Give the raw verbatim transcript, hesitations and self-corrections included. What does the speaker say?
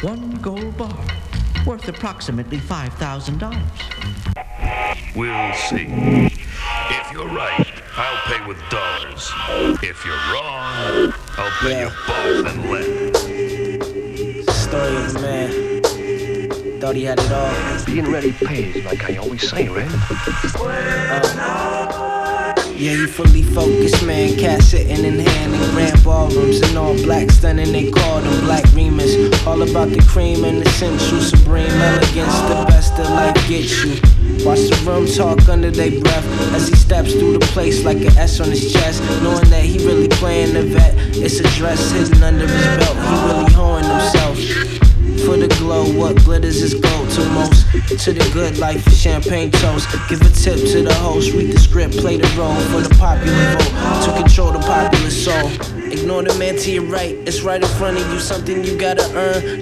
One gold bar, worth approximately five thousand dollars. We'll see. If you're right, I'll pay with dollars. If you're wrong, I'll pay Yeah. you both in lead. Story of a man. Thought he had it all. Being ready pays, like I always say, Red. Yeah, he fully focused, man. Cat sitting in hand in grand ballrooms in all black, stunning. They called him Black Remus. All about the cream and the sensual, supreme elegance. The best of life gets you. Watch the room talk under their breath as he steps through the place like an S on his chest, knowing that he really playing the vet. It's a dress hidden under his belt. He really hoeing himself. For the glow, what glitters is gold to most. To the good life, champagne toast. Give a tip to the host, read the script, play the role for the popular vote, to control the popular soul. Ignore the man to your right, it's right in front of you, something you gotta earn.